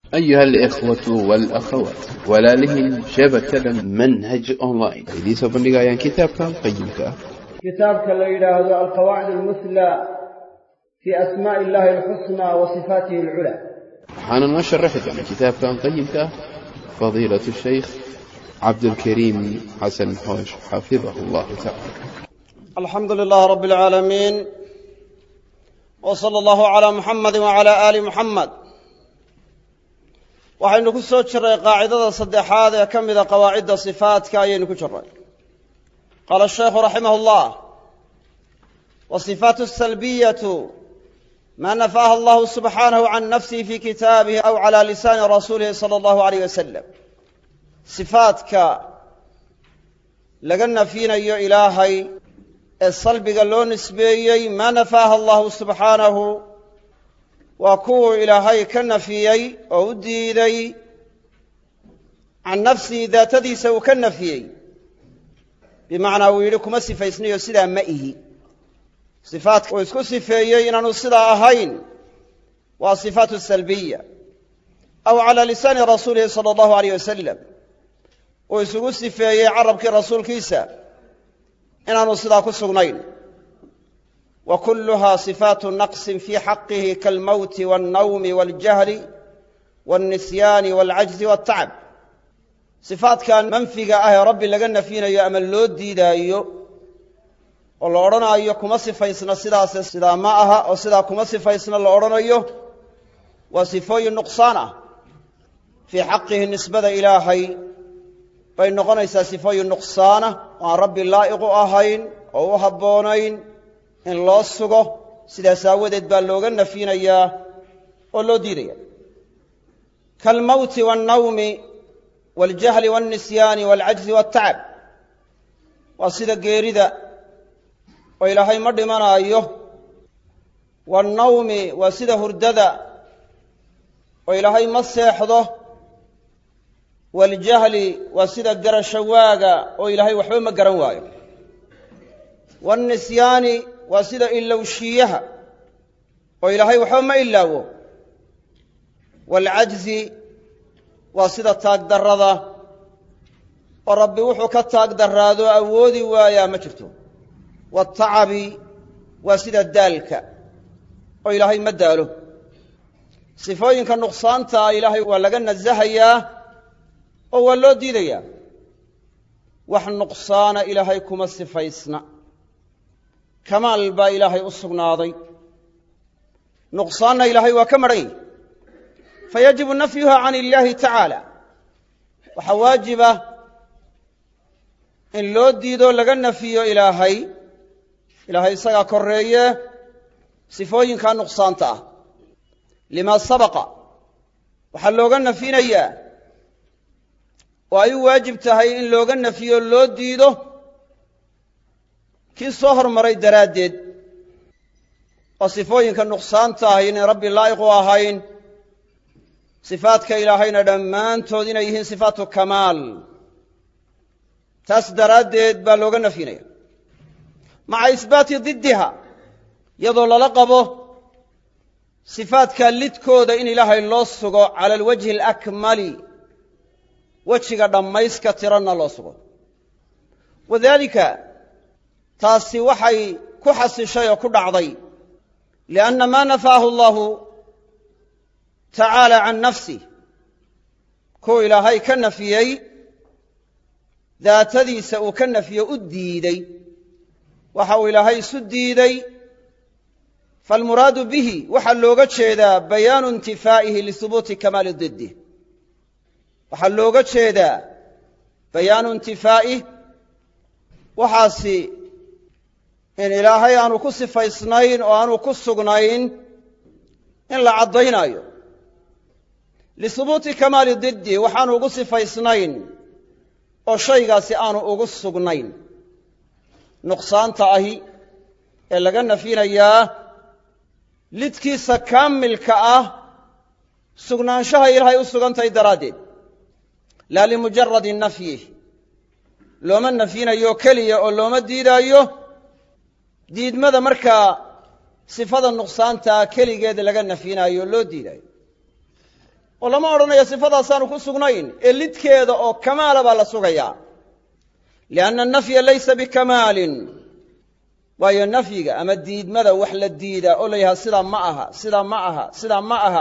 أيها الإخوة والأخوات ولالهن شبكة منهج أونلاين إذا سبني عن كتابك قيمك كتابك اللي هذا القواعد المثلى في أسماء الله الحسنى وصفاته العلى. حانا نشرحك عن كتابك قيمك فضيلة الشيخ عبد الكريم حسن حوش حفظه الله تعالى. الحمد لله رب العالمين، وصلى الله على محمد وعلى آل محمد. waxaynu ku soo jiray qaacidada saddexaad ee kamida qawaacida sifaatka ayaynu ku jiray. qala ash-shaykh rahimahullah wa sifatu as-salbiyatu ma nafaha Allah subhanahu an nafsihi fi kitabihi aw ala lisan rasulihi sallallahu alayhi wasallam. sifaatka laga nafinayo ilaahay ee salbiga loo nisbeeyay ma nafaha Allah subhanahu waa kuwuu ilaahay ka nafiyey oo u diiday can nafsihi daatadiisa uu ka nafiyey, bimacnaa uu yidhi kuma sifaysnayo sidaa ma ihi. sifaatka uu isku sifeeyey inaanu sidaa ahayn waa sifaatu salbiya. aw calaa lisaani rasuulihi sala allahu alayh wasalam, uu isugu sifeeyey carabkii rasuulkiisa inaanu sidaa ku sugnayn. وكلها صفات نقص في حقه كالموت والنوم والجهل والنسيان والعجز والتعب. صفات كان منفقة ربي لقنا فينا يا أمل لود ديدا والله أرنا أيكم صفيسنا صدا معها أو صدا كم صفيسنا الله أرنا أيه وصفي النقصانة في حقه النسبة إلهي فإن قنيس صفي النقصانة وعن ربي اللائق أهين أو هبونين in loo sugo sidaas aawadeed baa looga nafinayaa oo loo diidaya. kalmawti wannawmi waljahli wannisyaani walcajzi waltacab, waa sida geerida oo ilaahay ma dhimanaayo. wannawmi waa sida hurdada oo ilaahay ma seexdo. waljahli waa sida garashawaaga oo ilaahay waxba ma garan waayo. wannisyaani waa sida ilowshiyaha oo ilaahay waxba ma ilaawo. walcajzi waa sida taagdarrada oo rabbi wuxuu ka taagdarraado awoodi waayaa ma jirto. waatacabi waa sida daalka oo ilaahay ma daalo. sifooyinka nuqsaanta ilaahay waa laga nasahayaa oo waa loo diidayaa. wax nuqsaana ilaahay kuma sifaysna. kamaal baa ilaahay u sugnaaday, nuqsaanna ilaahay waa ka maran yahy. fayajibu nafyuha can illaahi tacaala, waxaa waajiba in loo diido laga nafiyo ilaahay isagaa korreeye sifooyinkaa nuqsaanta ah. limaa sabaqa, waxaa looga nafinayaa oo ay u waajib tahay in looga nafiyo loo diido kii soo hormaray daraaddeed, oo sifooyinka nuqsaanta ah inay rabbi laa'iq u ahayn. sifaadka ilaahayna dhammaantood inay yihiin sifaatu kamaal, taas daraaddeed baa looga nafinaya. maca isbaati diddiha, iyadoo lala qabo sifaadka lidkooda in ilaahay loo sugo cala alwajhi alakmali, wejiga dhammayska tiranna loo sugo. wadaalika, taasi waxay ku xasishay oo ku dhacday lianna maa nafaahu allahu tacaala can nafsih, kuu ilaahay ka nafiyey daatadiisa uu ka nafiyo u diiday, waxa uu ilaahay isu diiday. faalmuraadu bihi waxaa looga jeedaa bayaanu intifaa'ihi lihubuuti kamaali didih, waxaa looga jeedaa bayaanu intifaa'ih, waxaasi in ilaahay aanu ku sifaysnayn oo aanu ku sugnayn in la caddaynaayo. lihubuuti kamaali diddi, waxaanu ugu sifaysnayn oo shaygaasi aanu ugu sugnayn. nuqsaanta ahi ee laga nafinayaa lidkiisa kaamilka ah sugnaanshaha ilaahay u sugantahay daraaddeed, laa limujaradi nafyih, looma nafinayo keliya oo looma diidaayo. diidmada markaa sifada nuqsaanta keligeed laga nafinayo loo diidayo. oo lama odhanayo sifadaasaanu ku sugnayn ee lidkeeda oo kamaala baa la sugayaa lianna annafya laysa bikamaalin waayo nafyiga ama diidmada wax la diidaa oo la yidhaha sidaa ma aha sidaa ma aha sidaa ma aha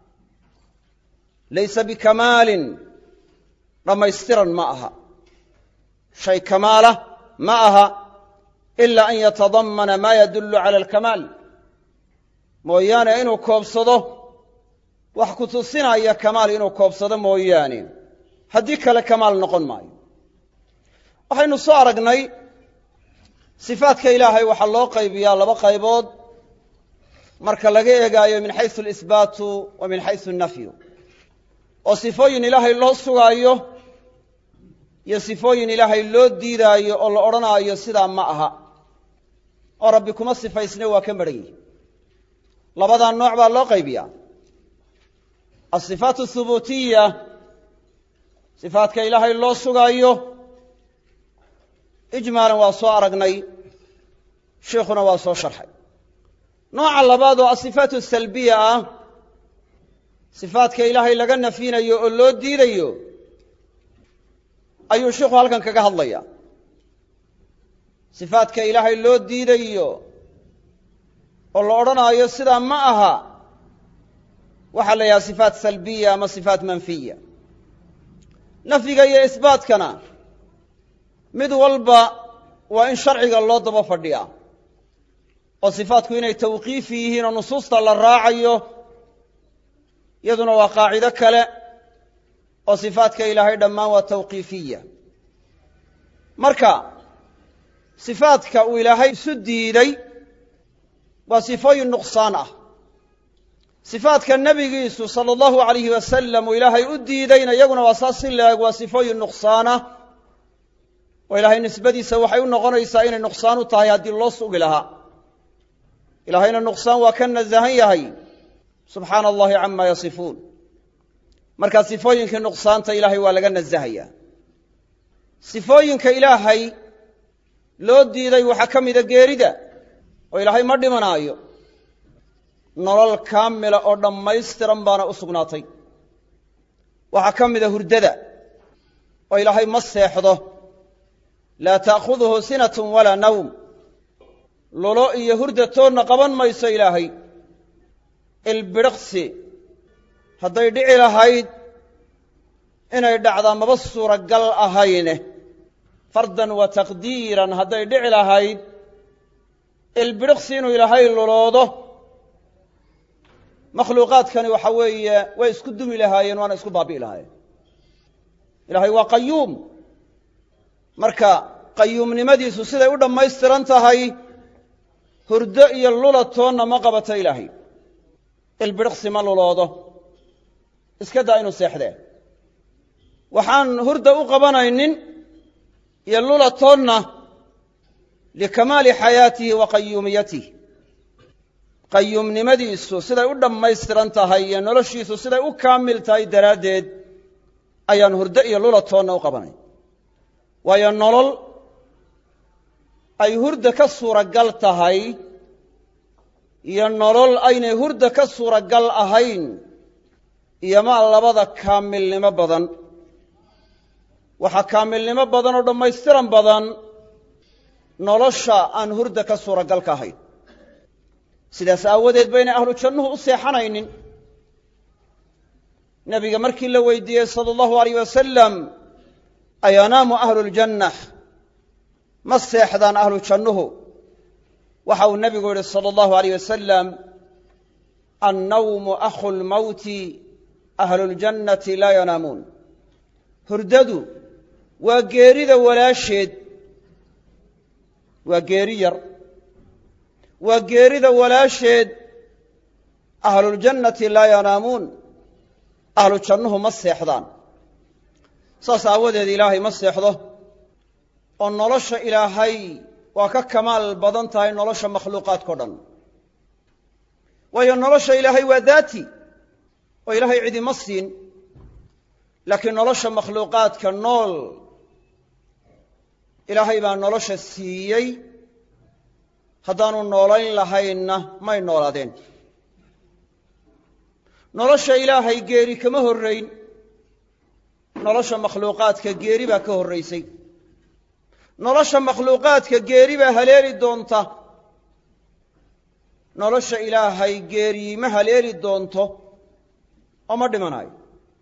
laysa bikamaalin dhammaystiran ma aha shay kamaala ma aha ilaa an yatadammana maa yadullu cala alkamaal mooyaane inuu koobsado wax ku tusinaya kamaal inuu koobsado mooyaane haddii kale kamaal noqon maayo waxaynu soo aragnay sifaadka ilaahay waxaa loo qaybiyaa laba qaybood marka laga eegaayo min xaysu alisbaatu wa min xaysu annafyu oo sifooyin ilaahay loo sugaayo iyo sifooyin ilaahay loo diidaayo oo la odhanaayo sidaa ma aha oo rabbi kuma sifaysne waa ka madhan yihi labadaa nooc baa loo qaybiyaa asifaat ahubuutiya sifaadka ilaahay loo sugaayo ijmaalan waa soo aragnay sheikhuna waa soo sharxay nooca labaad oo asifaat asalbiya ah sifaadka ilaahay laga nafyinayo oo loo diidayo ayuu sheikhu halkan kaga hadlaya sifaadka ilaahay loo diidayo oo la odhanaayo sidaa ma aha waxaa la yidhaha sifaat salbiya ama sifaat manfiya nafyiga iyo isbaatkana mid walba waa in sharciga loo daba fadhiyaa oo sifaatku inay tawqiifi yihiin oo nusuusta la raacayo iyaduna waa qaacido kale oo sifaadka ilaahay dhammaan waa tawqiifiya marka sifaadka uu ilaahay isu diiday waa sifooyin nuqsaan ah sifaadka nebigiisu sala allahu alayhi wasalam uu ilaahay u diidayna iyaguna waa saas si laeg waa sifooyin nuqsaanah oo ilaahay nisbadiisa waxay u noqonaysaa inay nuqsaan u tahay haddii loo sugi lahaa ilaahayna nuqsaan waa ka nasahan yahay subxaana allahi cama yasifuun markaa sifooyinkii nuqsaanta ilaahay waa laga nasahayaa sifooyinka ilaahay loo diiday waxaa ka mida geerida oo ilaahay ma dhimanaayo nolol kaamila oo dhammaystiran baana u sugnaatay waxaa ka mida hurdada oo ilaahay ma seexdo laa ta'khuduhu sinatun walaa nawm lolo iyo hurda toonna qaban mayso ilaahay ilbidhiqsi hadday dhici lahayd inay dhacdaa maba suuragal ahayne fardan wa taqdiiran hadday dhici lahayd ilbidhiqsi inuu ilaahay luloodo makhluuqaadkani waxa weeye way isku dumi lahaayeen waana isku baabi'i lahaayeen ilaahay waa qayuum marka qayuumnimadiisu siday u dhammaystiran tahay hurdo iyo lula toonna ma qabato ilaahay ilbidhiqsi ma luloodo iska daa inuu seexdee waxaan hurda u qabanaynin iyo lula toonna likamaali xayaatihi wa qayuumiyatihi qayuumnimadiisu siday u dhammaystiran tahay iyo noloshiisu siday u kaamil tahay daraaddeed ayaan hurdo iyo lula toonna u qabanayn waayo nolol ay hurda ka suuragal tahay iyo nolol aynay hurda ka suuragal ahayn iyomaa labada kaamilnimo badan waxaa kaamilnimo badan oo dhammaystiran badan nolosha aan hurda ka suuragal ka ahayn sidaas aawadeed baynay ahlu jannuhu u seexanaynin nebiga markii la weydiiyey sala allahu alayh wasalam ayanaamu ahlu ljannah ma seexdaan ahlu jannuhu waxa uu nebigu yidhi sala allahu alayh wasalam annawmu akhu lmawti ahlu ljannati laa yanaamuun hurdadu waa geerida walaasheed waa geeri yar waa geerida walaasheed ahluljannati laa yanaamuun ahlu jannuhu ma seexdaan saas aawadeed ilaahay ma seexdo oo nolosha ilaahay waa ka kamaal badan tahay nolosha makhluuqaadkao dhan waayo nolosha ilaahay waa daati oo ilaahay cidima siin laakiin nolosha makhluuqaadka nool ilaahay baa nolosha siiyey haddaanu noolayn lahaynna may noolaadeen nolosha ilaahay geeri kama horrayn nolosha makhluuqaadka geeri baa ka horraysay nolosha makhluuqaadka geeri baa haleeli doonta nolosha ilaahay geeri ma haleeli doonto oo ma dhimanayo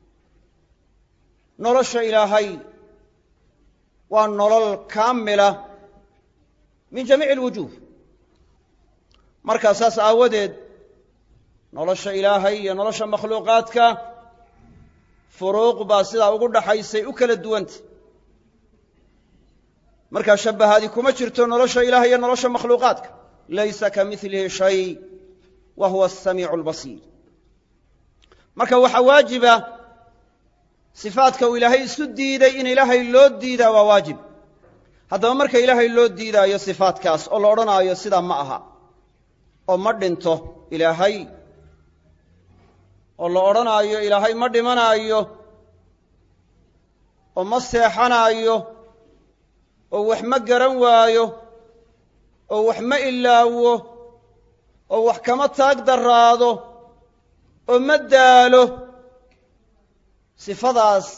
nolosha ilaahay waa nolol kaamila min jamiici alwujuuh markaa saas aawadeed nolosha ilaahay iyo nolosha makhluuqaadka furuuq baa sidaa ugu dhaxaysay u kala duwantay markaa shabbahaadii kuma jirto nolosha ilaahay iyo nolosha makhluuqaadka laysa ka milihi shay wa huwa asamiicu albasiir marka waxaa waajiba sifaadka uu ilaahay isu diiday in ilaahay loo diidaa waa waajib haddaba marka ilaahay loo diidaayo sifaadkaas oo la odhanaayo sidaa ma aha oo ma dhinto ilaahay oo la odhanaayo ilaahay ma dhimanaayo oo ma seexanaayo oo wax ma garan waayo oo wax ma ilaawo oo wax kama taag daraado oo ma daalo sifadaas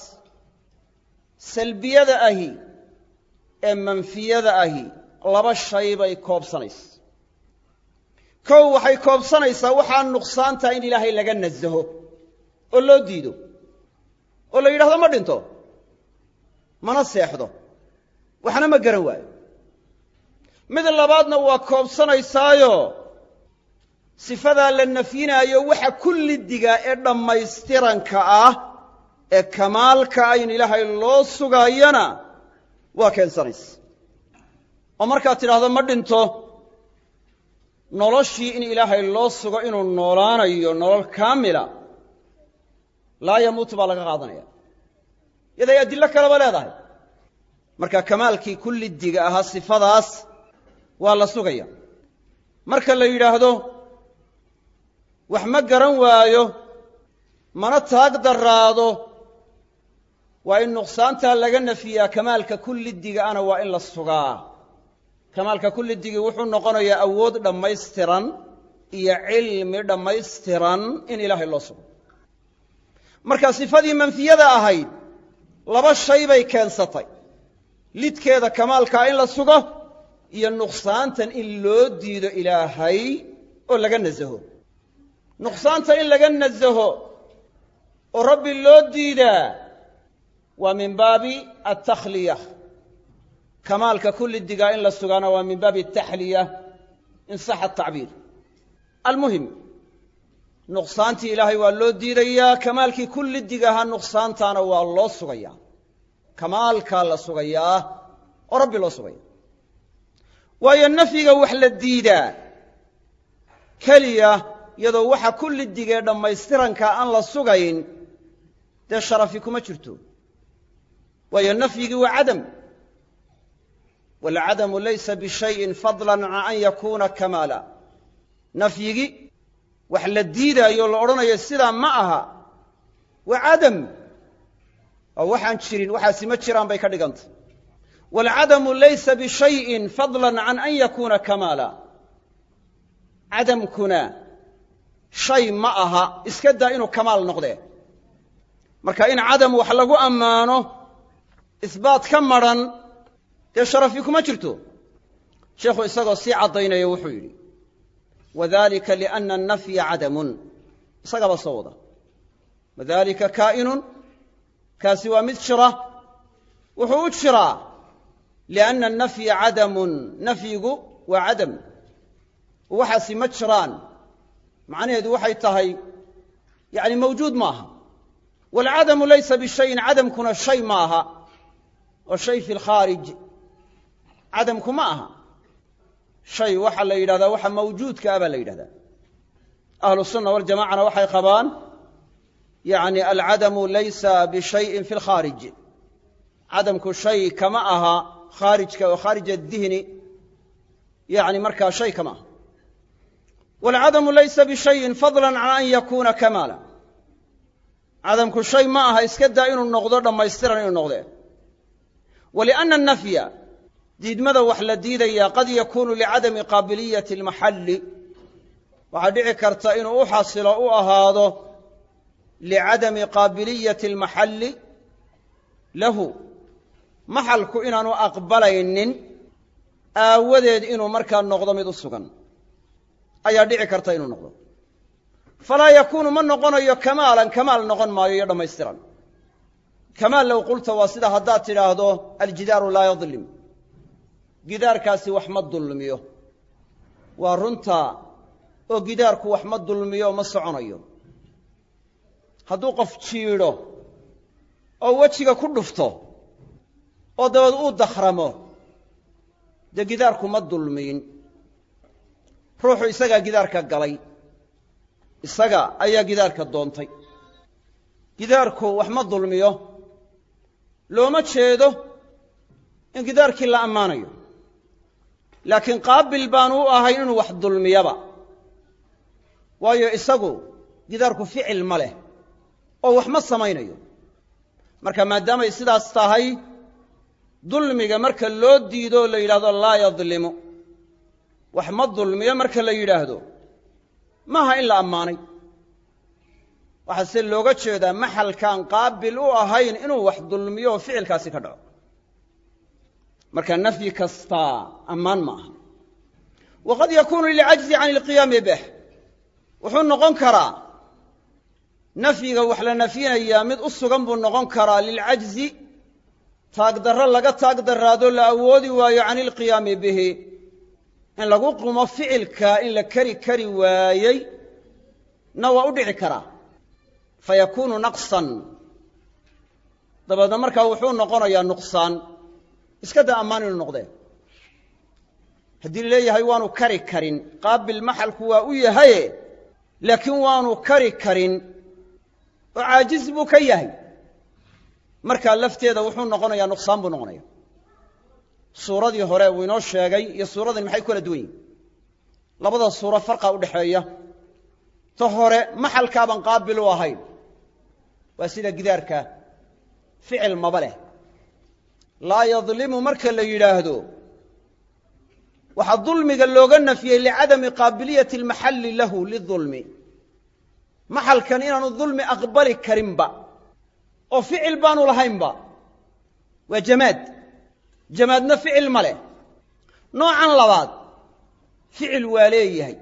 salbiyada ahi ee manfiyada ahi laba shay bay koobsanaysa kow waxay koobsanaysaa waxaa nuqsaantaa in ilaahay laga nasaho oo loo diido oo la yidhahdo ma dhinto mana seexdo waxna ma garan waayo mid labaadna waa koobsanaysaayo sifadaa la nafyinaayo waxa kullidiga ee dhammaystiranka ah ee kamaalka ah in ilaahay loo sugaayana waa keensanaysa oo markaad tidhaahdo ma dhinto noloshii in ilaahay loo sugo inuu noolaanayo nolol kaamila laa yamuutu baa laga qaadanaya yaday adillo kaleba leedahay marka kamaalkii kullidiga ahaa sifadaas waa la sugaya marka la yidhaahdo wax ma garan waayo mana taag daraado waa in nuqsaantaa laga nafiyaa kamaalka kullidiga ana waa in la sugaa kamaalka kullidigii wuxuu noqonayaa awood dhammaystiran iyo cilmi dhammaystiran in ilaahay loo sugo marka sifadii manfiyada ahayd laba shay bay keensatay lidkeeda kamaalkaa in la sugo iyo nuqsaantan in loo diido ilaahay oo laga nasaho nuqsaanta in laga nasaho oo rabbi loo diidaa waa min baabi altakhliya kamaalka kullidigaa in la sugaana waa min baabi ataxliya in saxa atacbiir almuhim nuqsaantii ilaahay waa loo diidayaa kamaalkii kullidiga ahaa nuqsaantaana waa loo sugayaa kamaalkaa la sugayaa oo rabbi loo sugaya waayo nafyiga wax la diidaa keliya iyadoo waxa kullidigee dhammaystirankaa aan la sugayn dee sharafi kuma jirto waayo nafyigii waa cadam waalcadamu laysa bishayin fadlan can an yakuuna kamaala nafyigii wax la diidaayo la odhanayo sidaa ma aha waa cadam oo waxaan jirin waxaasi ma jiraan bay ka dhigantay waalcadamu laysa bishayin fadlan can an yakuuna kamaala cadamkuna shay ma aha iska daa inuu kamaal noqdee marka in cadam wax lagu ammaano isbaat ka madran dee sharafi kuma jirto sheekhu isagoo sii caddaynaya wuxuu yidhi wadalika liana annafya cadamun isagaba soo wada wadalika kaa'inun kaasi waa mid jira wuxuu u jiraa lianna annafya cadamun nafyigu waa cadam waxaasi ma jiraan macnaheedu waxay tahay yani mawjuud maaha waalcadamu laysa bishayin cadamkuna shay ma aha oo shay fi lkhaarij cadamku ma aha shay waxaa la yidhahdaa waxa mawjuudka ah baa la yidhahdaa ahlu sunna waljamacana waxay qabaan yani alcadamu laysa bishayin fi lkhaarij cadamku shay kama aha khaarijka oo khaarij adihni yani markaa shay kama aha waalcadamu laysa bishayin fadlan can an yakuuna kamaala cadamku shay ma aha iska daa inuu noqdo dhammaystiran inuu noqdee walianna annafya diidmada wax la diidayaa qad yakuunu licadami qaabiliyati almaxalli waxaa dhici karta inuu u xasilo u ahaado licadami qaabiliyati almaxalli lahu maxalku inaanu aqbalaynin aawadeed inuu markaa noqdo mid u sugan ayaa dhici karta inuu noqdo falaa yakuunu ma noqonayo kamaalan kamaal noqon maayo iyo dhammaystiran kamaal low qulta waa sida haddaad tidhaahdo aljidaaru laa yadlim gidaarkaasi wax ma dulmiyo waa runtaa oo gidaarku wax ma dulmiyo ma soconayo hadduu qof jiidho oo wejiga ku dhufto oo dabeed uu dakhramo dee gidaarku ma dulmiyin ruuxu isagaa gidaarka galay isaga ayaa gidaarka doontay gidaarku wax ma dulmiyo looma jeedo in gidaarkii la ammaanayo laakiin qaabil baanu u ahay inuu wax dulmiyaba waayo isagu gidaarku ficil ma leh oo wax ma samaynayo marka maadaamay sidaas tahay dulmiga marka loo diido la yidhahdo laa yadlimu wax ma dulmiyo marka la yidhaahdo maaha in la ammaanay waxaa se looga jeedaa maxalkaan qaabil u ahayn inuu wax dulmiyo oo ficilkaasi ka dhaco marka nafyi kastaa ammaan ma aha waqad yakuunu lilcajzi can ilqiyaami bih wuxuu noqon karaa nafyiga wax la nafyinayaa mid u sugan buu noqon karaa lilcajzi taagdarro laga taagdaraado la awoodi waayo can ilqiyaami bihi in lagu qumo ficilka in la kari waayey na waa u dhici karaa fayakuunu naqsan dabeedna markaa wuxuu noqonayaa nuqsaan iska daa ammaan inuu noqdee haddii leeyahay waanu kari karin qaabil maxalku waa u yahaye laakiin waanu kari karin oo caajiz buu ka yahay markaa lafteeda wuxuu noqonayaa nuqsaan buu noqonaya suuradii hore uu inoo sheegay iyo suuradani maxay kala duwan yihin labada suuro farqa u dhexeeya ta hore maxalkaabaan qaabil u ahayn waa sida gidaarka ficil maba leh laa yadlimu marka la yidhaahdo waxaa dulmiga looga nafyey licadami qaabiliyati almaxalli lahu lidulmi maxalkan inaanu dulmi aqbali karinba oo ficil baanu lahaynba waa jamaadna ficil ma leh noocan labaad ficil waa leeyahay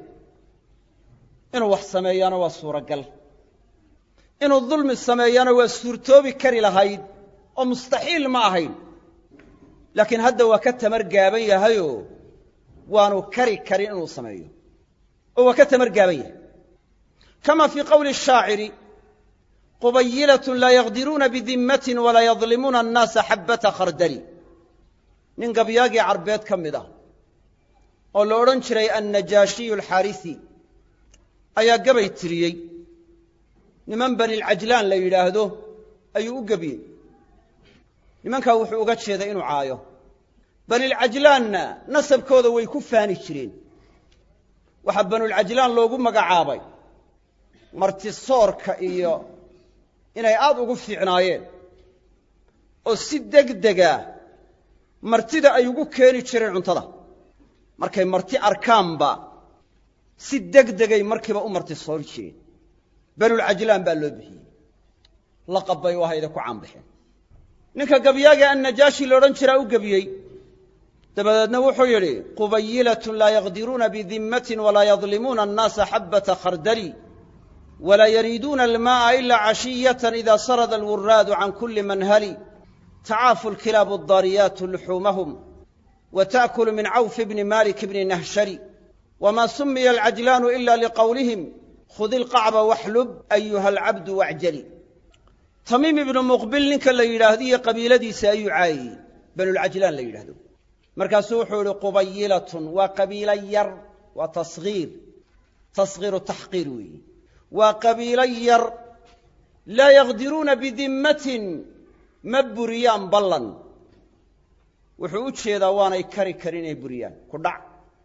inuu wax sameeyaana waa suuragal inuu dulmi sameeyaana waa suurtoobi kari lahayd oo mustaxiil ma ahayn laakiin hadda waa ka tamar gaaban yahayoo waanu kari karin inuu sameeyo oo waa ka tamar gaaban yahay kama fii qowli الshaaciri qubayilatun laa yaqdiruuna bidimmatin walaa yadlimuuna annaasa xabbata khardali nin gabyaagii carbeed ka mid ah oo la odhan jiray annajaashiyu alxaarisi ayaa gabay tiriyey niman banilcajlaan la yidhaahdo ayuu u gebiyey nimankaa wuxuu uga jeeday inuu caayo banilcajlaanna nasabkooda way ku faani jireen waxaa banulcajlaan loogu magacaabay martisoorka iyo inay aad ugu fiicnaayeen oo si degdega martida ay ugu keeni jireen cuntada markay marti arkaanba si degdegay markiiba u martisoori jireen banulcajlaan baa loo bixiyey laqab bay u ahayde ku caanbaxeen ninka gabyaaga annajaashi la odhan jiraa u gebiyey dabadeedna wuxuu yidhi qubayilatun laa yaqdiruuna bidimmatin walaa yadlimuuna annaasa xabbata khardali walaa yariiduuna almaa'a ilaa cashiyatan idaa sarada alwuraadu can kulli manhali tacaafu lkilaabu addaariyaatu luxuumahum wa ta'kulu min cawfi bni malik bni nahshari wamaa sumiya alcajlaanu ila liqowlihim khudi ilqacba waxlub ayuha alcabdu wacjali tamiim ibnu muqbil ninka la yidhaahdo iyo qabiiladiisa ayuu caayayey banulcajlaan la yidhaahdo markaasuu wuxuu ihi qubayilatun waa qabiilo yar waa tasgiiru taxqiir weeye waa qabiilo yar laa yaqdiruuna bidimmatin ma buriyaan ballan wuxuu u jeedaa waanay kari karin inay buriyaan ku dhac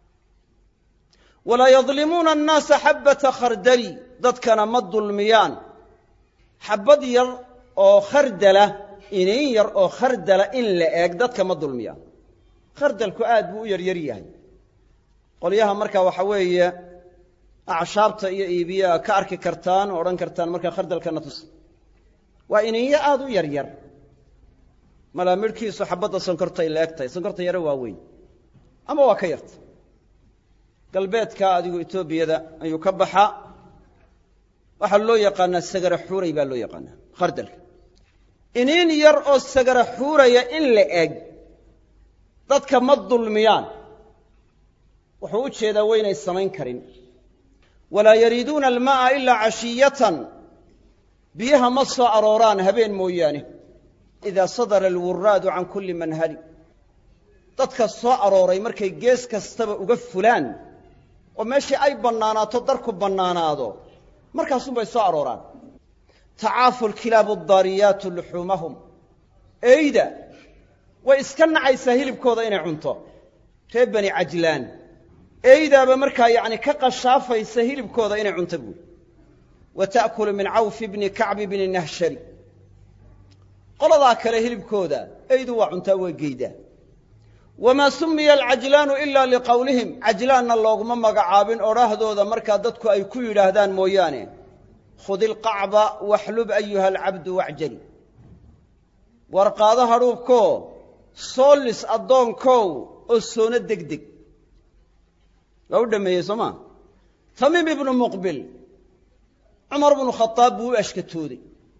walaa yadlimuuna annaasa xabbata khardali dadkana ma dulmiyaan xabbad yar oo khardala iniin yar oo khardala in la eeg dadka ma dulmiyaan khardalku aad buu u yaryar yahay qolyaha markaa waxa weeye acshaabta iyo iibiyaa ka arki kartaan oo odhan kartaan markaa khardalkana tus waa ininya aad u yar yar malaa midhkiisu xabadda sonkortay leegtahay sonkorta yaro waaweyn ama waa ka yarta galbeedka adigu etoobiyada ayuu ka baxa waxaa loo yaqaanaa sagara xuuray baa loo yaqaanaa khardalka iniin yar oo sagara xuuraya in la eg dadka ma dulmiyaan wuxuu u jeedaa waynay samayn karin walaa yariiduuna almaa'a ilaa cashiyatan biyaha ma soo arooraan habeen mooyaane idaa sadara alwuraadu can kulli manhali dadka soo arooray markay gees kastaba uga fulaan oo meeshii ay bannaanaato darku bannaanaado markaasunbay soo arooraan tacaafu lkilaabu addaariyaatu luxuumahum eyda way iska nacaysaa hilibkooda inay cunto reer bani cajlaan eydaaba markaa yacni ka qashaafaysa hilibkooda inay cunto buuri wa ta'kulu min cawfi bni kacbi bni nahshari qoladaa kale hilibkooda eydu waa cuntaa waa geydaa wamaa sumiya alcajlaanu ilaa liqowlihim cajlaanna looguma magacaabin odhaahdooda markaa dadku ay ku yidhaahdaan mooyaane khudi ilqacba waxlub ayuha alcabdu wacjali war qaado hadhuubkoo soo lis addoonkow oo soona degdeg waa u dhammeeyey soo maa tamiim ibnu muqbil cumar bnu khadaab buu u ashkatooday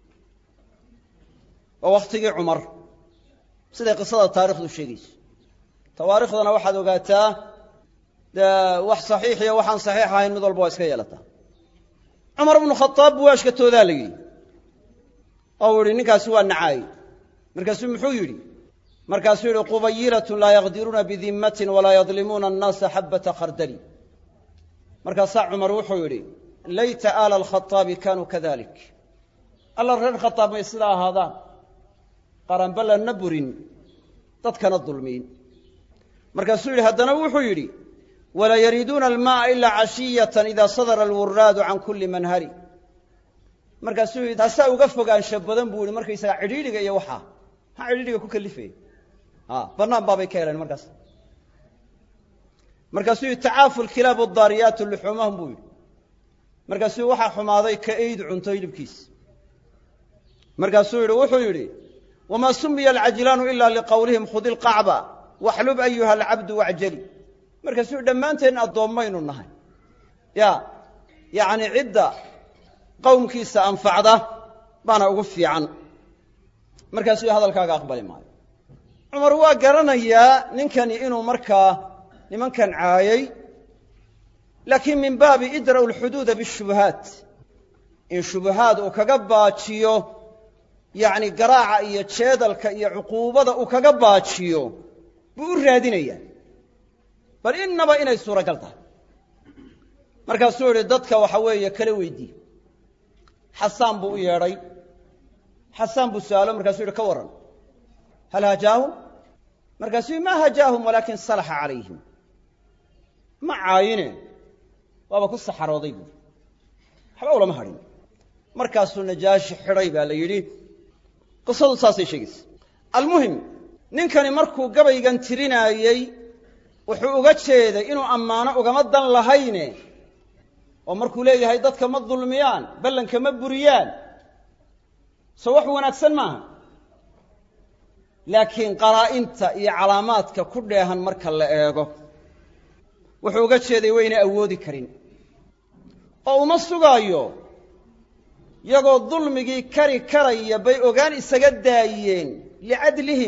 waa wakhtigii cumar siday qisada taarikhdu sheegayso tawaarikhdana waxaad ogaataa wax saxiix iyo waxaan saxiix ahayn mid walba waa iska yeelataa cumar bnu khadaab buu ashkatoodaa la yidhi oo uu yidhi ninkaasi waa nacaay markaasuu muxuu yidhi markaasuu yidhi qubayilatun laa yaqdiruuna bidimmatin walaa yadlimuuna annaasa xabbata khardali markaasaa cumar wuxuu yidhi layta aala alkhaaabi kaanuu kadalik alla reer khadaab may sidaa ahaadaan qaranballanna burin dadkana dulmiin markaasuu yidhi haddana wuxuu yidhi walaa yariiduuna almaa'a ilaa cashiyatan idaa sadara alwuraadu can kulli manhari markaasuu yidhi taasaa uga fogaansha badan buu yidhi markaysagaa cidhiidhiga iyo waxaa maxaa cidhiidhiga ku kalifaya bannaan baabay ka heleen markaasuu yidhi tacaafu lkilaabu addaariyaatu luxuumahum buu yidhi markaasuu waxaa xumaaday ka eyd cunto hilibkiisa markaasuu yidhi wuxuu yidhi wamaa sumiya alcajlaanu ilaa liqowlihim khudi ilqacba waxlub ayuha alcabdu wacjali markaasuu dhammaanteen addoommaynu nahay yacni cidda qowmkiisa anfacda baana ugu fiican markaasuu hadalkaaga aqbali maayo cumar waa garanayaa ninkani inuu markaa nimankan caayay laakiin min baabi idra'u alxuduuda bishubuhaat in shubuhaad uu kaga baajiyo yacni garaaca iyo jeedalka iyo cuquubada uu kaga baajiyo buu u raadinayaa bal innaba inay suuragal tahay markaasuu yidhi dadka waxa weeye kala weydii xasaan buu u yeedhay xasaan buu su'aalo markaasuu yidhi ka warran hal hajaahum markaasuu yidhi maa hajaahum walaakin salaxa calayhim ma caayine waaba ku saxarooday buuri waxba ulama hadhin markaasuu najaashi xidhay baa la yidhi qisadu saasay sheegaysa almuhim ninkani markuu gabaygan tirinaayey wuxuu uga jeeday inuu ammaano ugama dan lahayne oo markuu leeyahay dadka ma dulmiyaan ballanka ma buriyaan soo wax wanaagsan maaha laakiin qaraa'inta iyo calaamaadka ku dheehan marka la eego wuxuu uga jeeday wayna awoodi karin oo uma sugaayo yagoo dulmigii kari karaya bay ogaan isaga daayeen licadlihim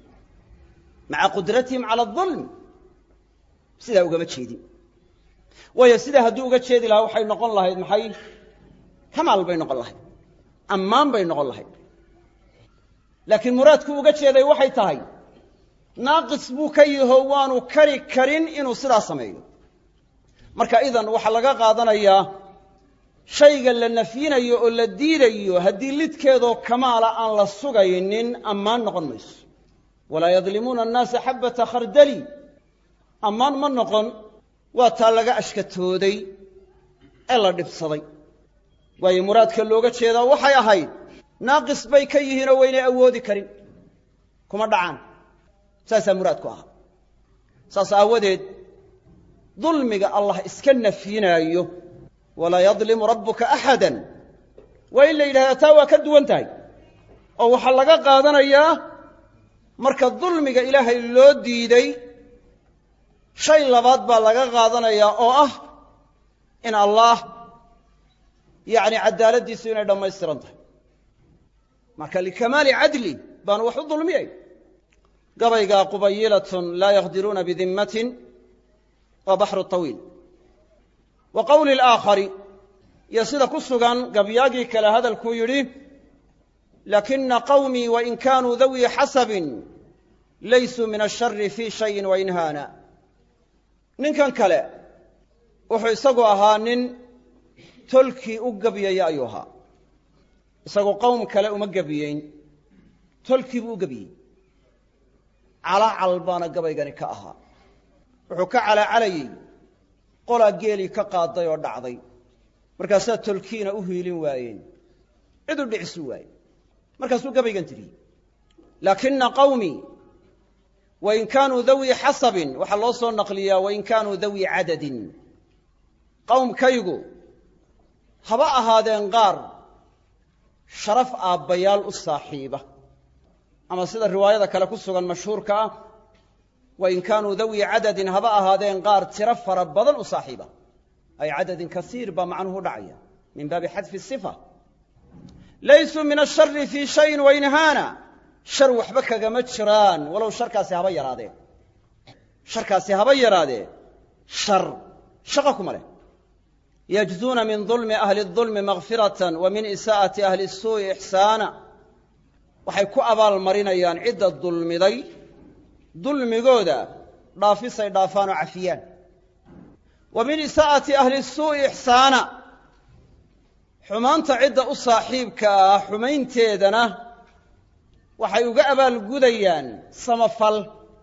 maca qudratihim cala adulm sidaa ugama jeedin waayo sidaa hadduu uga jeedi lahaa waxay noqon lahayd maxay kamaal bay noqon lahayd ammaan bay noqon lahayd laakiin muraadkuu uga jeeday waxay tahay naaqis buu ka yaho waanu kari karin inuu sidaa sameeyo marka idan waxaa laga qaadanayaa shayga la nafyinayo oo la diidayo haddii lidkeedoo kamaala aan la sugaynin ammaan noqon mayso walaa yadlimuuna annaasa xabbata khardali ammaan ma noqon waa taa laga ashkatooday ee la dhibsaday waayo muraadka looga jeedaa waxay ahayd naaqis bay ka yihiinoo waynay awoodi karin kuma dhacaan saasaa muraadku ahaa saas aawadeed dulmiga allah iska nafyinaayo walaa yadlimu rabbuka axada waa in la yidhahdaa taa waa ka duwan tahay oo waxaa laga qaadanayaa marka dulmiga ilaahay loo diiday shay labaad baa laga qaadanayaa oo ah in allah yacni cadaaladdiisu inay dhammaystiran tahay marka likamaali cadli baanu wax u dulmiyay gabaygaa qubayilatun laa yaqdiruuna bidimmatin waa baxru tawiil wa qowli alaakhari iyo sida ku sugan gabyaagii kale hadalkuu yidhi lakina qawmii wain kaanuu dawii xasabin laysuu min ashari fii shayin wain haana ninkan kale wuxuu isagu ahaa nin tolkii u gebiyaya ayuu ahaa isagu qowm kale uma gebiyeyn tolkii buu u gebiyey calaacal baana gabaygani ka ahaa wuxuu ka calaacalayey qolaa geelii ka qaaday oo dhacday markaasaa tolkiina u hiilin waayeen cid u dhicisi waaye markaasuu gabaygan tiriyey laakina qawmii wain kaanuu dawii xasabin waxaa loo soo naqliyaa wain kaanuu dawii cadadin qowmkaygu haba ahaadeen qaar sharaf aabbayaal u saaxiiba ama sida riwaayada kale ku sugan mashhuurka ah wain kaanuu dawii cadadin haba ahaadeen qaar tiro fara badan u saaxiiba ay cadadin kasiir baa macnuhu dhacaya min baabi xadfi sifa laysuu min ashari fii shayin wain haana shar waxba kagama jiraan walow sharkaasi haba yaraadee shar shaqa kuma leh yajzuuna min dulmi ahli اdulmi makfiratan wa min isaa'ati ahli الsuu'i ixsaana waxay ku abaalmarinayaan cidda dulmiday dulmigooda dhaafisay dhaafaan oo cafiyaan wa min isaa'ati ahli الsuu'i ixsaana xumaanta cidda u saaxiibka ah xumaynteedana waxay uga abaalgudayaan samafal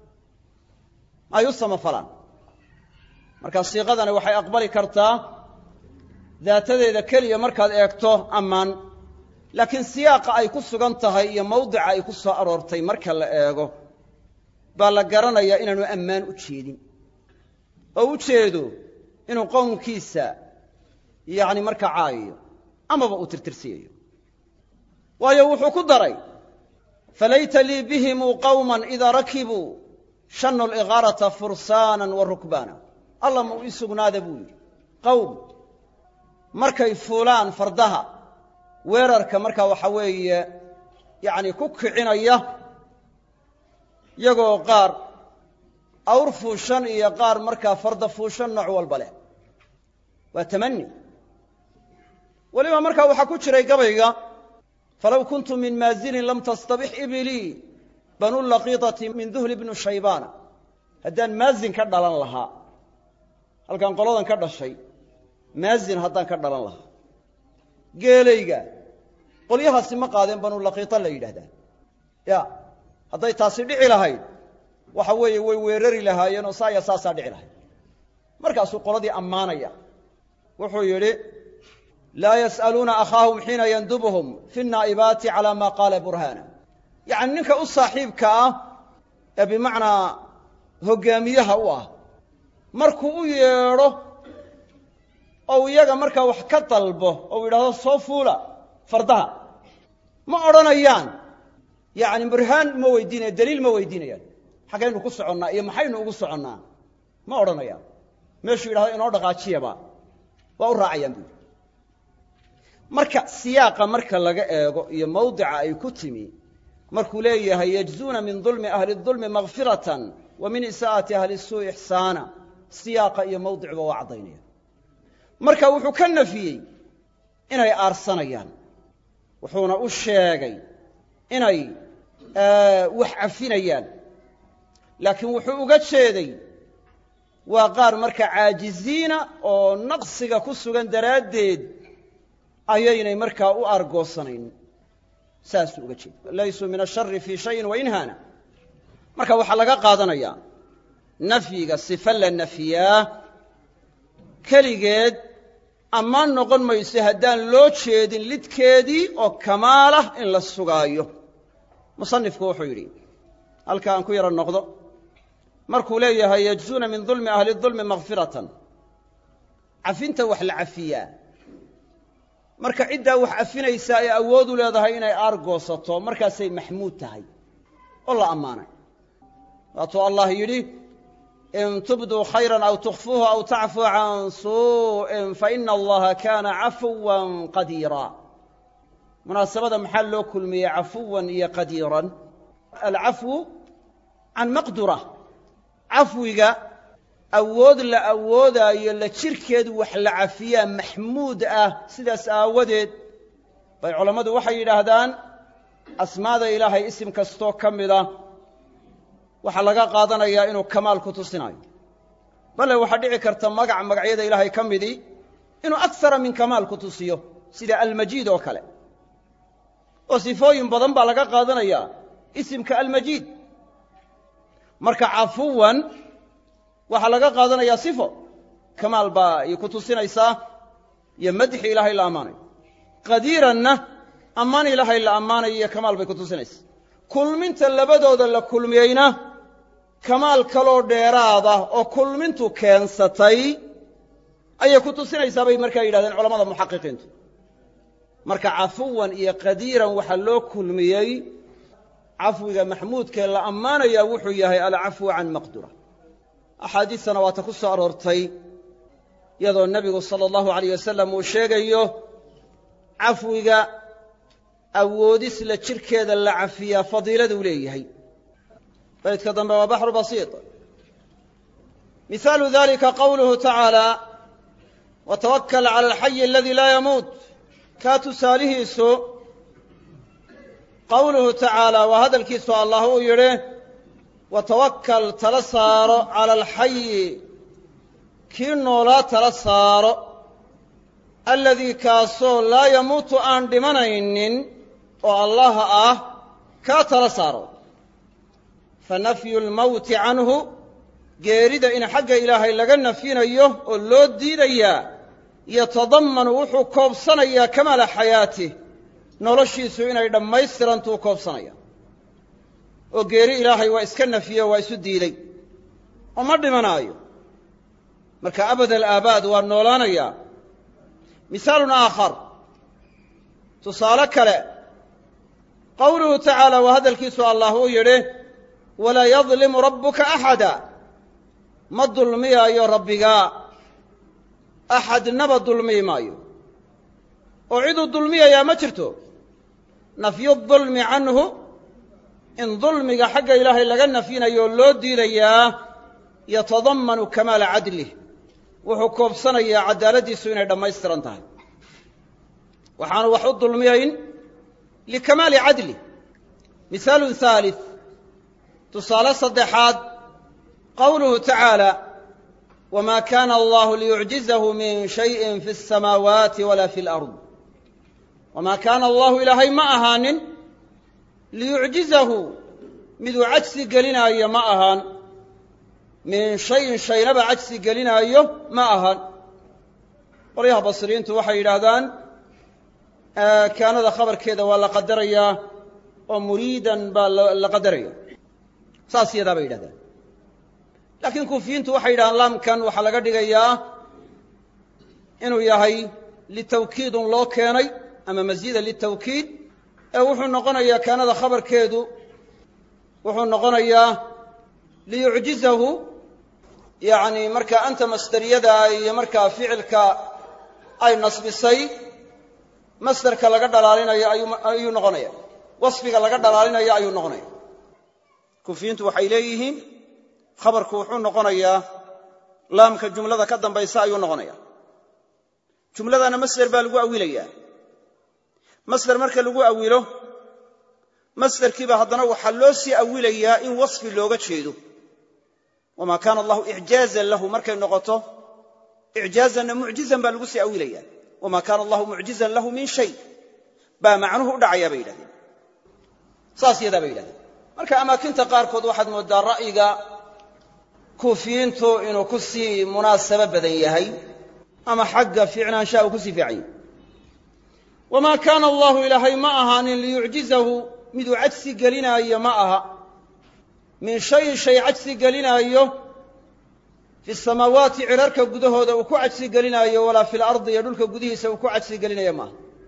ay u samafalaan markaa siiqadani waxay aqbali kartaa daatadeeda keliya markaad eegto ammaan laakiin siyaaqa ay ku sugan tahay iyo mawdica ay ku soo aroortay marka la eego baa la garanayaa inaanu ammaan u jeedin oo u jeedo inuu qowmkiisa yacni markaa caayayo amaba uu tirtirsiyayo waayo wuxuu ku daray falayta lii bihimuu qawman idaa rakibuu shanu ligaarata fursaanan wa rukbaana alla ma u ii sugnaada buu yidhi qowm markay fuulaan fardaha weerarka markaa waxa weeye yacni ku kicinaya iyagoo qaar awr fuushan iyo qaar markaa farda fuushan nooc walba leh waa tamani weliba markaa waxaa ku jiray gabayga falow kuntu min maazinin lam tastabix ibilii banu laqiitati min duhli bnu shaybaana haddaan maazin ka dhalan lahaa halkan qoladan ka dhashay maazin haddaan ka dhalan lahaa geelayga qolyahaasi ma qaadeen banu laqiita la yidhaahdaa ya hadday taasi dhici lahayd waxa weeye way weerari lahaayeen oo saaya saasaa dhici lahayd markaasuu qoladii ammaanaya wuxuu yidhi laa yas'aluuna akhaahum xiina yandubuhum fi naa'ibaati calaa maa qaala burhaana yacni ninka u saaxiibka ah ee bimacnaa hoggaamiyaha u ah markuu u yeedho ou iyaga markaa wax ka dalbo ou yidhahdo soo fuula fardaha ma odhanayaan yacni burhaan ma weydiinaya daliil ma weydiinayaan xaggaynu ku soconnaa iyo maxaynu ugu soconnaa ma odhanayaan meeshuu yidhahdo inoo dhaqaajiyaba waa u raacayaan buuri marka siyaaqa marka laga eego iyo mawdica ay ku timi markuu leeyahay yajzuuna min dulmi ahli dulmi makfiratan wa min isaa'ati ahli suu'i ixsaana siyaaqa iyo mawdicba waa caddaynaya marka wuxuu ka nafiyey inay aarsanayaan wuxuuna u sheegay inay wax cafinayaan laakiin wuxuu uga jeeday waa qaar marka caajiziina oo naqsiga ku sugan daraaddeed ayaynay markaa u aargoosanayn saasuu uga jeeda laysuu min ashari fii shayin wain haana marka waxaa laga qaadanayaa nafyiga sifa la nafiyaa keligeed ammaan noqon mayso haddaan loo jeedin lidkeedii oo kamaalah in la sugaayo musanifku wuxuu yidhi halka aan ku yaro noqdo markuu leeyahay yajzuuna min dulmi ahli dulmi makfiratan cafinta wax la cafiyaa marka ciddaa wax cafinaysaa ee awood u leedahay inay aargoosato markaasay maxmuud tahay oo la ammaanay waatuu allah yidhi in tubduu khayran aw tukhfuuhu aw tacfuu can suu'in faina allaha kaana cafuwan qadiira munaasabada maxaa loo kulmiyey cafuwan iyo qadiiran alcafwu can maqdura cafwiga awood la awoodaayo la jirkeedu wax la cafiyaa maxmuud ah sidaas aawadeed bay culammadu waxay yidhaahdaan asmaada ilaahay isim kastoo ka mida waxaa laga qaadanayaa inuu kamaal ku tusinayo bale waxaa dhici karta magacyada ilaahay ka midii inuu aksara min kamaal ku tusiyo sida almajiid oo kale oo sifooyin badan baa laga qaadanayaa isimka almajiid marka cafuwan waxaa laga qaadanayaa sifo kamaal baa ay ku tusinaysaa iyo madxi ilaahay la ammaanayo qadiiranna ammaan ilaahay la ammaanayo iyo kamaal bay ku tusinaysaa kulminta labadooda la kulmiyeyna kamaal kaloo dheeraada oo kulmintu keensatay ayay ku tusinaysaa bay markaa yidhahdeen culamada muxaqiqiintu marka cafuwan iyo qadiiran waxaa loo kulmiyey cafwiga maxmuudkee la ammaanayaa wuxuu yahay alcafwu can maqdura axaadiistana waata ku soo aroortay iyadoo nebigu sala allahu alayh wasalam uu sheegayo cafwiga awoodis la jirkeeda la cafiyaa fadiiladuu leeyahay baydka dambe waa baxru basiit mihaalu dalika qowluhu tacaala watawakal cala alxayi aladii laa yamuut kaa tusaalihiisu qowluhu tacaala waa hadalkiisu allah uu yidhi watawakal tala saaro cala alxayi kii noolaa tala saaro alladii kaasoo laa yamuutu aan dhimanaynin oo allah ah kaa tala saaro fa nafyu lmawti canhu geerida in xagga ilaahay laga nafyinayo oo loo diidayaa yatadammanu wuxuu koobsanayaa kamaala xayaatih noloshiisu inay dhammaystirantuu koobsanaya oo geeri ilaahay waa iska nafiye waa isu diiday oo ma dhimanaayo marka abad alaabaad waa noolaanayaa misaalun aakhar tusaale kale qowluhu tacaala waa hadalkiisu allah uu yidhi walaa yadlimu rabbuka axada ma dulmiyaayo rabbigaa axadnaba dulmiyi maayo oo ciduu dulmiyayaa ma jirto nafyu dulmi canhu in dulmiga xagga ilaahay laga nafyinayo oo loo diidayaa yatadammanu kamaala cadlih wuxuu koobsanayaa cadaaladdiisu inay dhammaystiran tahay waxaanu wax u dulmiyayn likamaali cadlih misaalun haalith tusaale saddexaad qowluhu tacaala wamaa kaana allahu liyucjizahu min shayin fi asamaawaati walaa fi alard wamaa kaana allahu ilaahay ma ahaanin liyucjizahu miduu cajsi gelinaayo ma ahaan min shayin shaynaba cajsi gelinaayo ma ahaan qolyaha basriyiintu waxay yidhaahdaan kaanada khabarkeeda waa la qadarayaa oo muriidan baa la qadaraya saas yadaa bay yidhahdaan laakiin kuufiyiintu waxay yidhahdaan laamkan waxaa laga dhigayaa inuu yahay litawkiidun loo keenay ama masiida litawkiid ee wuxuu noqonayaa kaanada khabarkeedu wuxuu noqonayaa liyucjizahu yacni markaa anta masderiyada iyo markaa ficilka ay nasbisay masderka laga dhalaalinayo ayuu noqonaya wasfiga laga dhalaalinayo ayuu noqonaya kuufiyiintu waxay leeyihiin khabarku wuxuu noqonayaa laamka jumlada ka dambaysa ayuu noqonaya jumladana masder baa lagu awilayaa masder marka lagu awilo masderkiiba haddana waxaa loo sii awilayaa in wasfi looga jeedo wamaa kaana allahu icjaazan lahu markay noqoto icjaazanna mucjizan baa lagu sii awilaya wamaa kaana allahu mucjizan lahu min shay baa macnuhu u dhacayaa bay yidhahdeen saas yadaa bay yidhahdeen marka amaakinta qaarkood waxaad mooddaa ra'yiga kuufiyiintu inuu ku sii munaasabo badan yahay ama xagga fiicnaanshaha uu ku sii fiican yahay wamaa kaana allahu ilaahay ma ahaanin liyucjizahu miduu cajsi gelinaayo ma aha min shayin shay cajsi gelinaayo fi samaawaati cirarka gudahooda uu ku cajsi gelinaayo walaa fi lardi iyo dhulka gudihiisa uu ku cajsi gelinayo maaha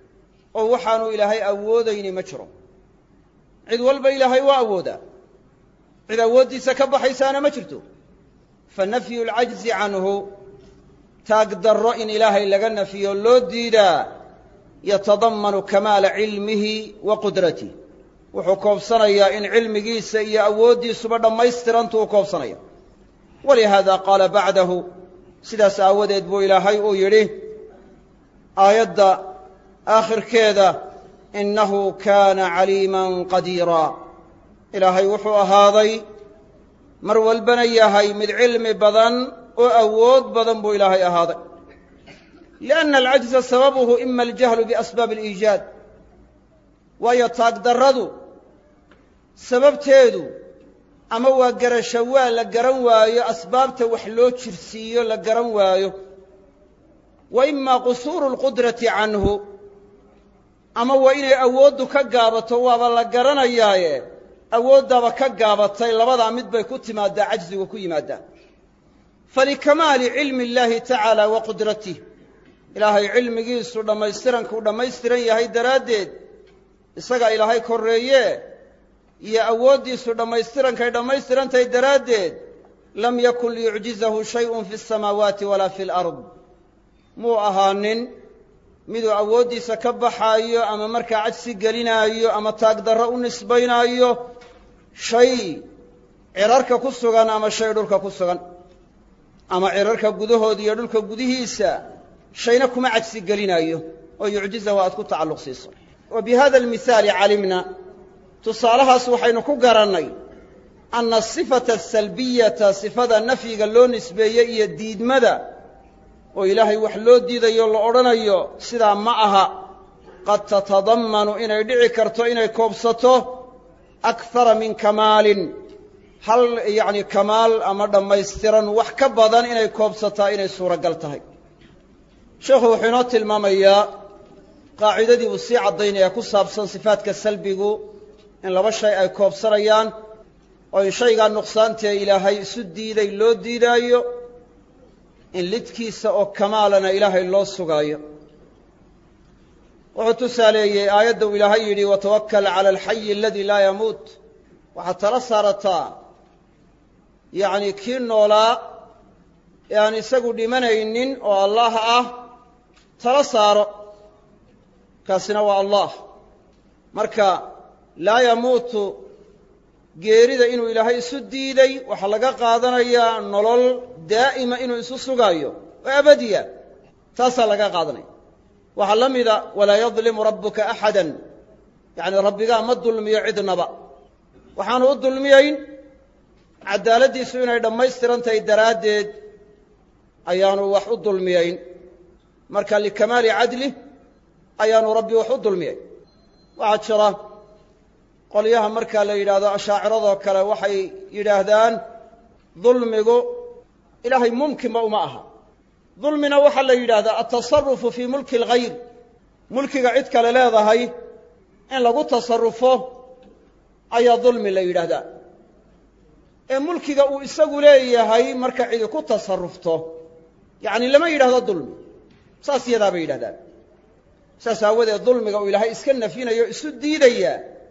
oo waxaanu ilaahay awoodayni ma jiro cid walba ilaahay waa awoodaa cid awooddiisa ka baxaysaana ma jirto fanafyu alcajzi canhu taagdarro in ilaahay laga nafiyo loo diidaa yatadammanu kamaala cilmihi wa qudratih wuxuu koobsanayaa in cilmigiisa iyo awooddiisuba dhammaystirantu u koobsanaya walihaada qaala bacdahu sidaas aawadeed buu ilaahay uu yidhi aayadda aakhirkeeda innahu kaana caliiman qadiiraa ilaahay wuxuu ahaaday mar walbana yahay mid cilmi badan oo awood badan buu ilaahay ahaaday lianna alcajza sababuhu ima aljahlu biasbaabi aliijaad waayo taagdarradu sababteedu ama waa garasho waa la garan waayo asbaabta wax loo jirsiiyo la garan waayo wa imaa qusuuru alqudrati canhu ama waa inay awooddu ka gaabato waaba la garanayaaye awooddaaba ka gaabatay labadaa mid bay ku timaaddaa cajzigu ku yimaaddaa falikamaali cilmi اllahi tacaala wa qudratih ilaahay cilmigiisu dhammaystiranku dhammaystiran yahay daraaddeed isagaa ilaahay korreeye iyo awooddiisu dhammaystirankay dhammaystirantahay daraaddeed lam yakun liyucjizahu shayءun fi الsamaawaati walaa fi اlard muu ahaanin miduu awooddiisa ka baxaayo ama markaa cajsi gelinaayo ama taagdarro u nisbaynaayo shay cirarka ku sugan ama shay dhulka ku sugan ama cirarka gudahooda iyo dhulka gudihiisa shayna kuma cajsi gelinaayo oo yucjizahu aad ku tacalluq siiso wa bihada almithaali calimna tusaalahaas waxaynu ku garannay anna asifata asalbiyata sifada nafyiga loo nisbeeyey iyo diidmada oo ilaahay wax loo diidayo la odhanayo sidaa ma aha qad tatadammanu inay dhici karto inay koobsato akthara min kamaalin hal yacni kamaal ama dhammaystiran wax ka badan inay koobsataa inay suuragal tahay sheekhu wuxuu inoo tilmaamayaa qaacidadii uu sii caddaynaya ku saabsan sifaadka salbigu in laba shay ay koobsanayaan oo in shaygaa nuqsaantee ilaahay isu diiday loo diidaayo in lidkiisa oo kamaalana ilaahay loo sugaayo wuxuu tusaaleeyey aayadda uu ilaahay yidhi watawakkal cala alxayi aladii laa yamuut waxaad tala saarataa yacni kii noolaa ee aan isagu dhimanaynin oo allaah ah tala saaro kaasina waa allah marka laa yamuutu geerida inuu ilaahay isu diiday waxaa laga qaadanayaa nolol daa'ima inuu isu sugaayo oo abadiya taasaa laga qaadanaya waxaa la mida walaa yadlimu rabbuka axadan yacni rabbigaa ma dulmiyo cidnaba waxaanu u dulmiyayn caddaaladdiisu inay dhammaystiran tahay daraaddeed ayaanu wax u dulmiyayn marka likamaali cadlih ayaanu rabbi wax u dulmiyay waxaa jira qolyaha markaa la yidhaahdo ashaaciradoo kale waxay yidhaahdaan dulmigu ilaahay mumkinba uma aha dulmina waxaa la yidhaahdaa altasarufu fii mulki alghayr mulkiga cid kale leedahay in lagu tasarufo ayaa dulmi la yidhaahdaa ee mulkiga uu isagu leeyahay marka cidi ku tasarufto yacni lama yidhahdo dulmi saas yadaa bay yidhahdaan saas aawadeed dulmiga uu ilaahay iska nafyinayo isu diidaya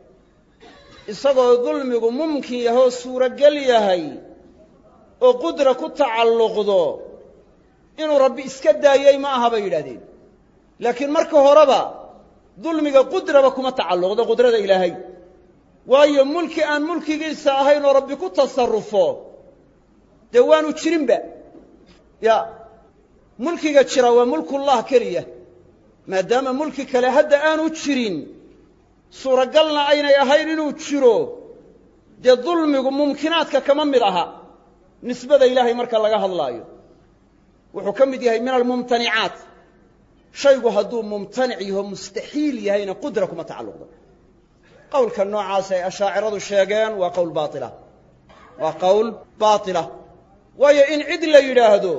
isagoo dulmigu mumkin yahoo suurogel yahay oo qudra ku tacalluqdo inuu rabbi iska daayey ma aha bay yidhahdeen laakiin marka horeba dulmiga qudraba kuma tacalluqdo qudrada ilaahay waayo mulki aan mulkigiisa ahayn oo rabbi ku tasarufo dee waanu jirinba ya mulkiga jira waa mulkullah keliya maadaama mulki kale hadda aanu jirin suuragalna aynay ahayn inuu jiro dee dulmigu mumkinaadka kama mid aha nisbada ilaahay marka laga hadlaayo wuxuu ka mid yahay min almumtanicaat shaygu hadduu mumtanic yaho mustaxiil yahayna qudra kuma tacalluqdo qowlka noocaas ay ashaaciradu sheegeen waa qowl baatila waa qowl baatila waayo in cid la yidhaahdo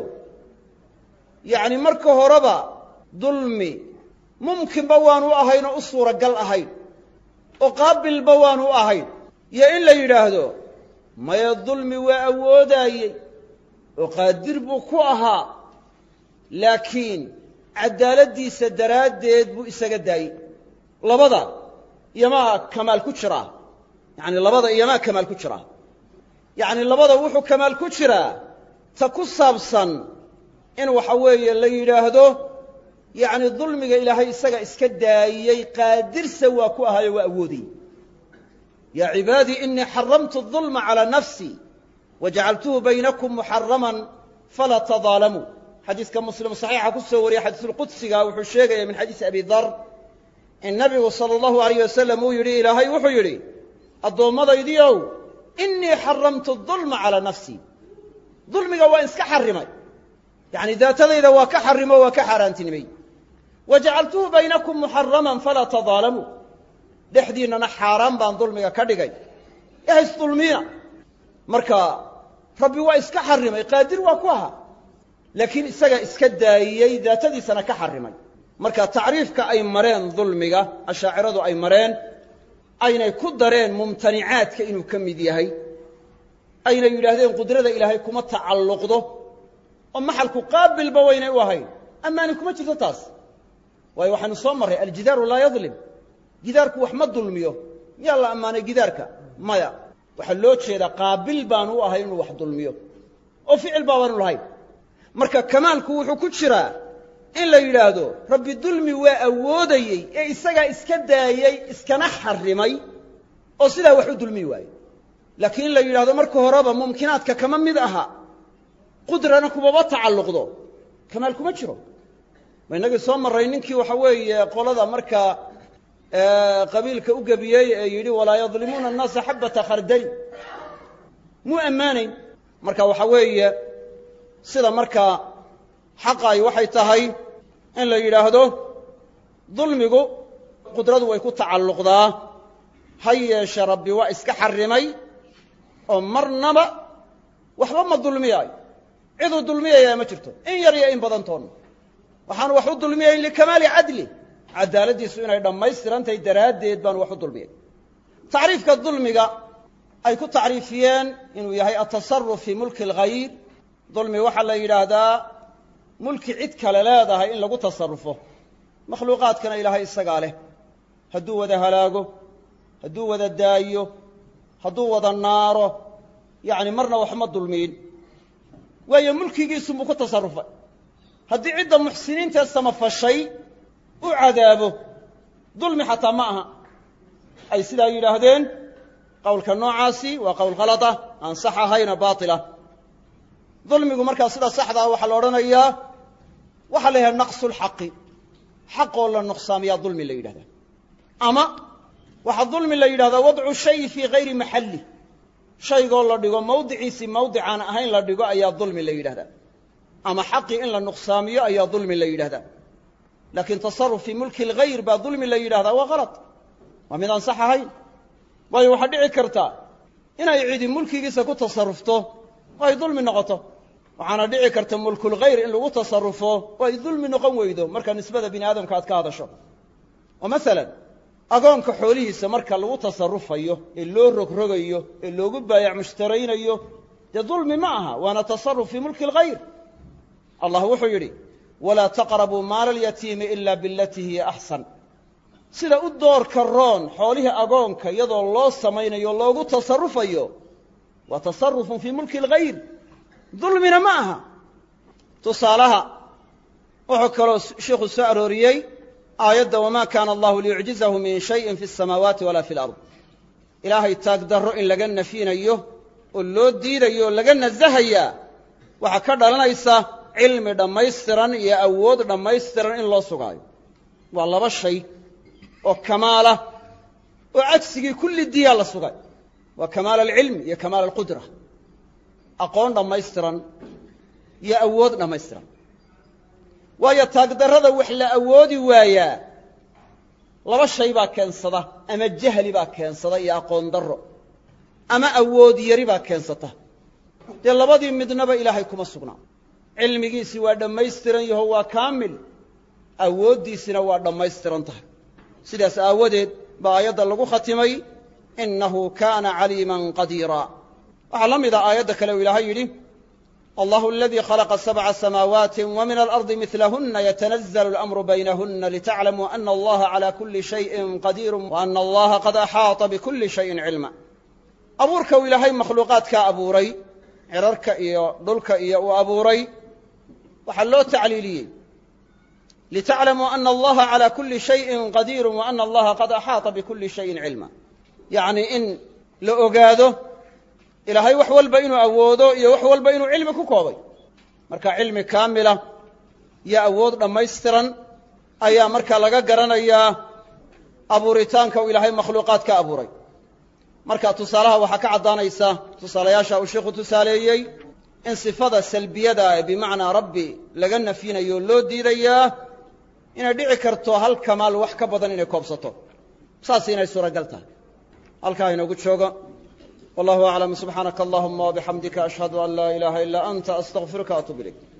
yacni marka horeba dulmi mumkinba waanu ahayn oo u suuragal ahayn oo qaabilba waanu ahayn iyo in la yidhaahdo maya dulmi waa awoodaayey oo qaadir buu ku ahaa laakiin caddaaladdiisa daraaddeed buu isaga daayey labada iyomaa kamaal ku jiraa yacni labada iyomaa kamaal ku jiraa yacni labada wuxuu kamaal ku jiraa ta ku saabsan in waxa weeye la yidhaahdo yacni dulmiga ilaahay isaga iska daayey qaadirsa waa ku ahaayo waa awoodayy yaa cibaadii inii xaramtu الظulma calىa nafsii wajacaltuhu baynakum muxaraman falaa tadaalamuu xadiiska muslim saxiixa ku soo wariyey xadiisulqudsiga wuxuu sheegaya min xadiisi abi dar in nabigu salى اllahu alayh wasalam uu yidhi ilaahay wuxuu yidhi addoommadaydiiow inii xaramtu الظulma calىa nafsii dulmiga waa iska xarimay yacni daatadayda waa ka xarimo waa ka xaaraantinimay wajacaltuhu baynakum muxaraman falaa tadaalamuu dhexdiinnana xaaraan baan dulmiga ka dhigay haysdulmiina marka rabbi waa iska xarimay qaadir waa ku ahaa laakiin isaga iska daayiyey daatadiisana ka xarimay marka tacriifka ay mareen dulmiga ashaaciradu ay mareen aynay ku dareen mumtanicaadka inuu ka mid yahay aynay yidhaahdeen qudrada ilaahay kuma tacalluqdo oo maxalku qaabilba waynay u ahayn ammaani kuma jirto taas waayo waxaanu soo marray aljidaaru laa yadlim gidaarku wax ma dulmiyo miyaa la ammaanay gidaarka maya waxaa loo jeedaa qaabil baanu u ahay inuu wax dulmiyo oo ficil baabaanu lahayn marka kamaalku wuxuu ku jiraa in la yidhaahdo rabbi dulmi waa awoodayey ee isagaa iska daayey iskana xarimay oo sidaa wax u dulmi waaye laakiin in la yidhahdo marka horeba mumkinaadka kama mid aha qudrana kumaba tacalluqdo kamaal kuma jiro ma inagii soo marray ninkii waxa weeye qolada markaa qabiilka u gebiyey ee yidhi walaa yadlimuuna annaasa xabata khardali muu ammaanayn marka waxa weeye sida markaa xaqaay waxay tahay in la yidhaahdo dulmigu qudradu way ku tacalluqdaa ha yeeshe rabbi waa iska xarimay oo marnaba waxba ma dulmiyaayo ciduu dulmiyayaa ma jirto in yar iyo in badan toonna waxaanu wax u dulmiyayn likamaali cadli cadaaladdiisu inay dhammaystirantahay daraaddeed baanu wax u dulmiyay tacriifka dulmiga ay ku tacriifiyeen inuu yahay atasaruf fii mulki alghayr dulmi waxaa la yidhaahdaa mulki cid kale leedahay in lagu tasarufo makhluuqaadkana ilaahay isagaa leh hadduu wada halaago hadduu wada daayo hadduu wada naaro yacni marna waxma dulmiyin waayo mulkigiisunbuu ku tasarufay haddii cidda muxsiniintae samafashay u cadaabo dulmi xataa ma aha ay sidaa yidhaahdeen qowlka noocaasi waa qowl khalada aan sax ahayna baatila dulmigu markaa sida saxdaa waxaa la odhanayaa waxaa la yidhahda naqsu lxaqi xaqoo la nuqsaamiyaa dulmi la yidhahdaa ama waxaa dulmi la yidhahdaa wadcu shayi fii hayri maxalli shaygoo la dhigo mawdiciisii mawdicaan ahayn la dhigo ayaa dulmi la yidhahdaa ama xaqii in la nuqsaamiyo ayaa dulmi la yidhahdaa laakiin tasaruf fii mulki alghayr baa dulmi la yidhahdaa waa kalad waa mid aan sax ahayn waayo waxaa dhici karta inay cidi mulkigiisa ku tasarufto oo ay dulmi noqoto waxaana dhici karta mulkulghayr in lagu tasarufo oo ay dulmi noqon weydo marka nisbada bini aadamka aad ka hadasho oo masalan agoonka xoolihiisa marka lagu tasarufayo ee loo rogrogayo ee loogu baayac mushtaraynayo dee dulmi ma aha waana tasaruf fii mulki alghayr allah wuxuu yidhi walaa taqrabuu maala alyatiimi ila bilatii hiya axsan sida u doorka roon xoolihii agoonka iyadoo loo samaynayo loogu tasarufayo waa tasarufun fii mulki alghayr dulmina ma aha tusaalaha wuxuu kaloo sheikhu soo arooriyey aayadda wamaa kaana allahu liyucjizahu min shayin fi اsamaawaati walaa fi lard ilaahay taagdarro in laga nafyinayo oo loo diidayo oo laga nasahayaa waxaa ka dhalanaysa cilmi dhammaystiran iyo awood dhammaystiran in loo sugaayo waa laba shay oo kamaala oo cagsigii kulli diyaa la sugay waa kamaal alcilmi iyo kamaal alqudra aqoon dhammaystiran iyo awood dhammaystiran waayo taagdarrada wax la awoodi waayaa laba shay baa keensada ama jahli baa keensada iyo aqoon darro ama awood yari baa keensata dee labadii midnaba ilaahay kuma sugnaa cilmigiisii waa dhammaystiran yaho waa kaamil awooddiisina waa dhammaystiran tahay sidaas aawadeed baa aayadda lagu khatimay innahu kaana caliiman qadiira waxaa la mida aayadda kale uu ilaahay yidhi الله الذي خلق 7 سماوات ومن الأرض مثلهن يتنزل الأمر بينهن لتعلموا أن الله على كل شيء قدير وأن الله قد أحاط بكل شيء علما أبورك وإلهي مخلوقاتك أبوري عررك إيا دلك إيا وأبوري وحلو تعليلي لتعلموا أن الله على كل شيء قدير وأن الله قد أحاط بكل شيء علما يعني إن لأقاده إلهي وحوال بينه أووده يا وحوال بينه علمك كوبي مركا علم كاملة يا أوود لما يسترن أيا مركا لغا قرن يا أبوريتانك وإلهي مخلوقاتك أبوري marka tusaalaha waxa ka cadaanaysa tusaalayaasha uu sheekhu tusaaleyay in sifada salbiyada ee bimaana rabbi laga nafinayo loo diidayaa inay dhici karto hal kamaal wax ka badan inay koobsato saas inay suuragal tahay halka inoogu joogo wallahu a'lam subhanaka allahumma wa bihamdika ashhadu an la ilaha illa anta astaghfiruka wa atubu ilayk